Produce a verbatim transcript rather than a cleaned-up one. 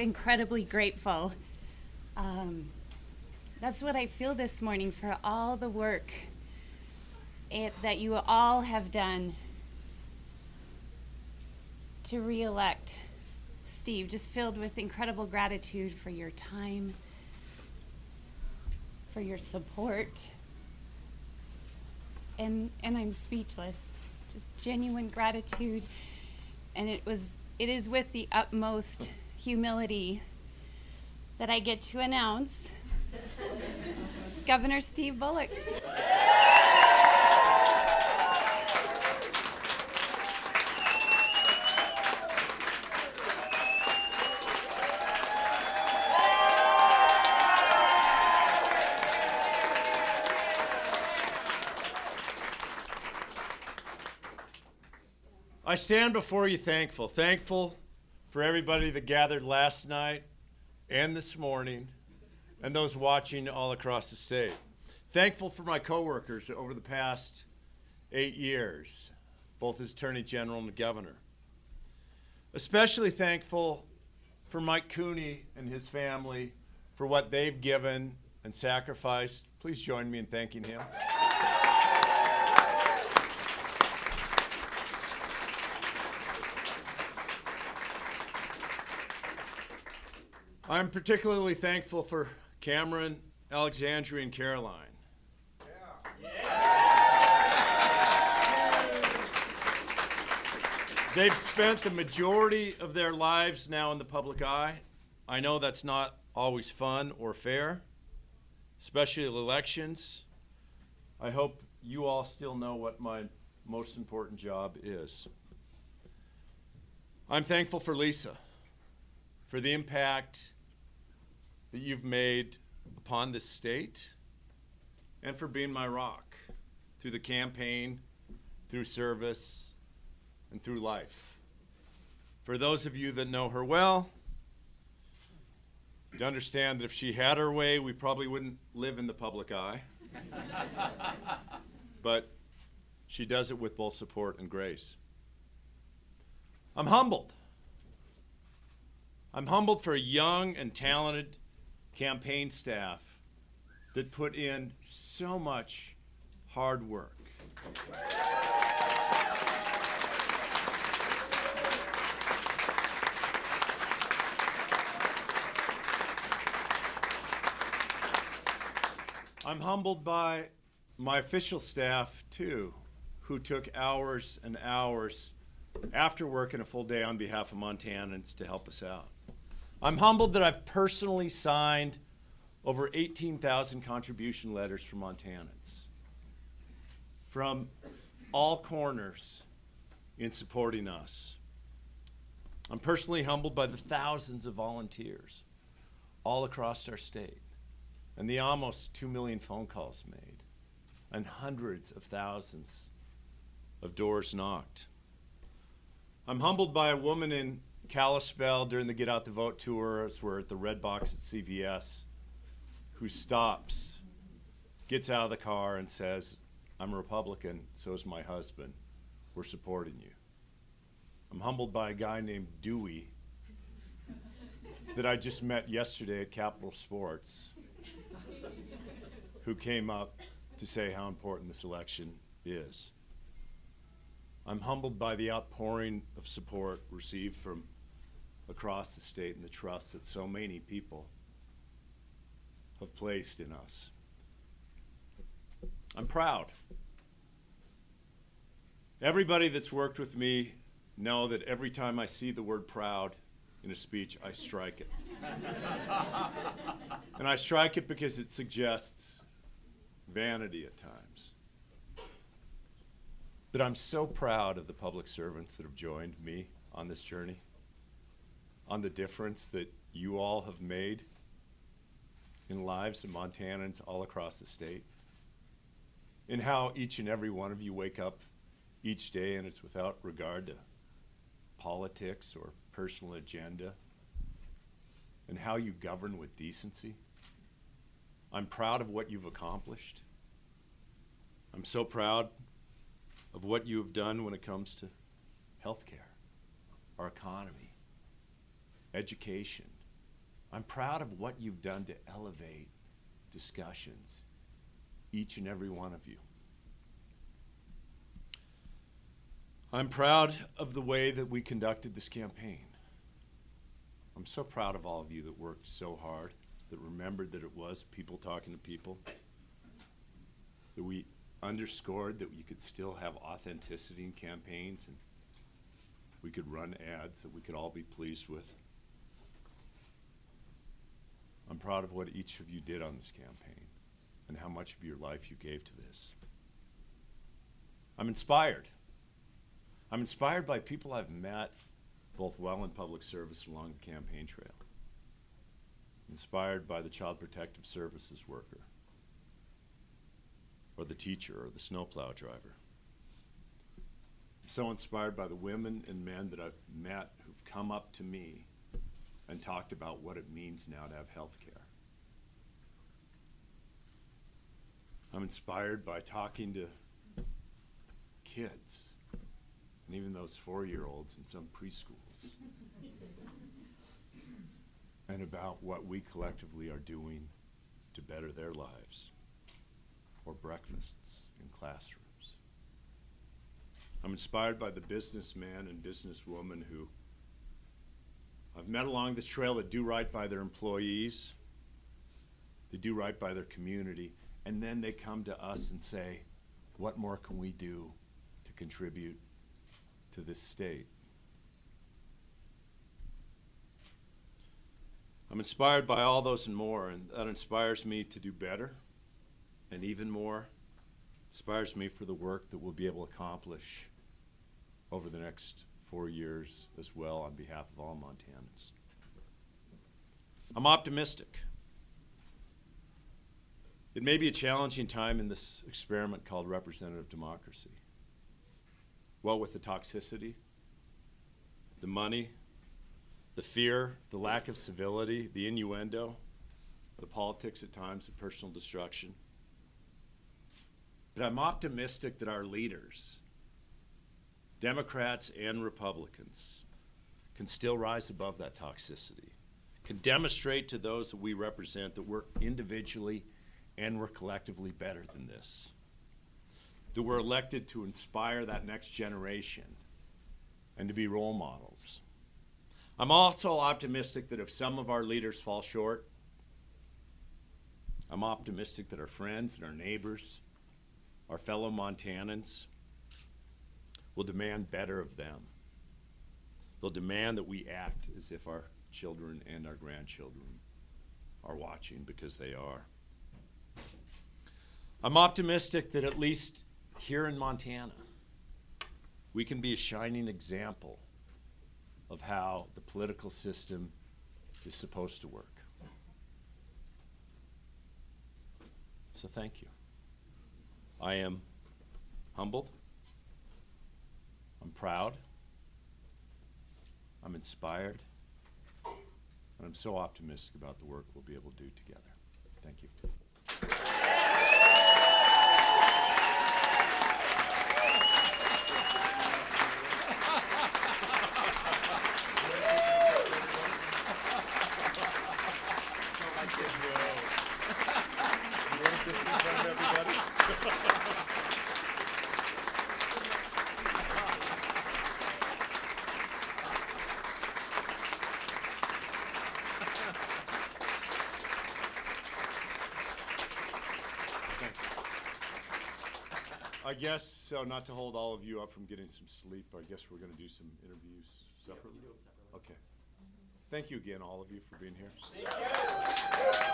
incredibly grateful. Um, that's what I feel this morning, for all the work it, that you all have done to re-elect Steve. Just filled with incredible gratitude for your time, for your support, and and I'm speechless. Just genuine gratitude, and it was it is with the utmost humility that I get to announce Governor Steve Bullock. I stand before you thankful, thankful for everybody that gathered last night and this morning, and those watching all across the state. Thankful for my coworkers over the past eight years, both as Attorney General and Governor. Especially thankful for Mike Cooney and his family for what they've given and sacrificed. Please join me in thanking him. I'm particularly thankful for Cameron, Alexandria, and Caroline. Yeah. Yeah. They've spent the majority of their lives now in the public eye. I know that's not always fun or fair, especially elections. I hope you all still know what my most important job is. I'm thankful for Lisa, for the impact that you've made upon this state, and for being my rock through the campaign, through service, and through life. For those of you that know her well, you'd understand that if she had her way, we probably wouldn't live in the public eye. But she does it with both support and grace. I'm humbled. I'm humbled for a young and talented campaign staff that put in so much hard work. I'm humbled by my official staff, too, who took hours and hours after working a full day on behalf of Montanans to help us out. I'm humbled that I've personally signed over eighteen thousand contribution letters from Montanans from all corners in supporting us. I'm personally humbled by the thousands of volunteers all across our state and the almost two million phone calls made and hundreds of thousands of doors knocked. I'm humbled by a woman in Kalispell during the Get Out the Vote tour, as we're at the Red Box at C V S, who stops, gets out of the car and says, I'm a Republican, so is my husband. We're supporting you. I'm humbled by a guy named Dewey that I just met yesterday at Capital Sports, who came up to say how important this election is. I'm humbled by the outpouring of support received from across the state and the trust that so many people have placed in us. I'm proud. Everybody that's worked with me know that every time I see the word proud in a speech, I strike it. And I strike it because it suggests vanity at times. But I'm so proud of the public servants that have joined me on this journey, on the difference that you all have made in lives of Montanans all across the state, in how each and every one of you wake up each day and it's without regard to politics or personal agenda, and how you govern with decency. I'm proud of what you've accomplished. I'm so proud of what you have done when it comes to healthcare, our economy, education, I'm proud of what you've done to elevate discussions, each and every one of you. I'm proud of the way that we conducted this campaign. I'm so proud of all of you that worked so hard, that remembered that it was people talking to people, that we underscored that you could still have authenticity in campaigns and we could run ads that we could all be pleased with. I'm proud of what each of you did on this campaign and how much of your life you gave to this. I'm inspired. I'm inspired by people I've met, both while in public service along the campaign trail. Inspired by the Child Protective Services worker, or the teacher, or the snowplow driver. I'm so inspired by the women and men that I've met who've come up to me and talked about what it means now to have health care. I'm inspired by talking to kids, and even those four-year-olds in some preschools, and about what we collectively are doing to better their lives, or breakfasts in classrooms. I'm inspired by the businessman and businesswoman who I've met along this trail that do right by their employees, they do right by their community, and then they come to us and say, what more can we do to contribute to this state? I'm inspired by all those and more, and that inspires me to do better, and even more, inspires me for the work that we'll be able to accomplish over the next four years as well on behalf of all Montanans. I'm optimistic. It may be a challenging time in this experiment called representative democracy. What with the toxicity, the money, the fear, the lack of civility, the innuendo, the politics at times of personal destruction. But I'm optimistic that our leaders, Democrats and Republicans, can still rise above that toxicity, can demonstrate to those that we represent that we're individually and we're collectively better than this, that we're elected to inspire that next generation and to be role models. I'm also optimistic that if some of our leaders fall short, I'm optimistic that our friends and our neighbors, our fellow Montanans, will demand better of them. They'll demand that we act as if our children and our grandchildren are watching, because they are. I'm optimistic that at least here in Montana, we can be a shining example of how the political system is supposed to work. So thank you. I am humbled. I'm proud. I'm inspired. And I'm so optimistic about the work we'll be able to do together. Thank you. I guess, so not to hold all of you up from getting some sleep, I guess we're going to do some interviews separately? Yeah, we do them separately. Okay. Thank you again, all of you, for being here. Thank you.